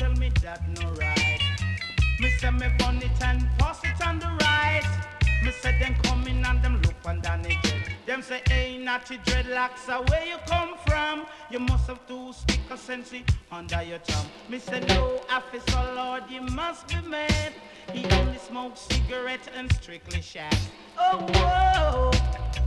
tell me that no right. Me say me bun it and pass it on the right. Me say them come in and them look under the jet. Them say, hey, natty dreadlocks, where you come from? You must have two stick of sense under your tongue. Me say, no, officer, Lord, you must be mad. He only smokes cigarette and strictly shag. Oh, whoa.